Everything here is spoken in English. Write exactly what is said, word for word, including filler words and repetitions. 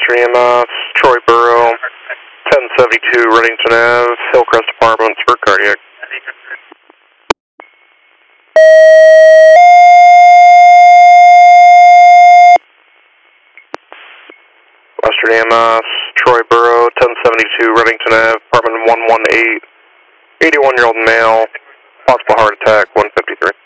Western E M S, Troy Borough, ten seventy-two Reddington Ave, Hillcrest Apartments for cardiac. Western E M S, Troy Borough, ten seventy-two Reddington Ave, apartment one one eight, eighty-one-year-old male, possible heart attack, one fifty-three.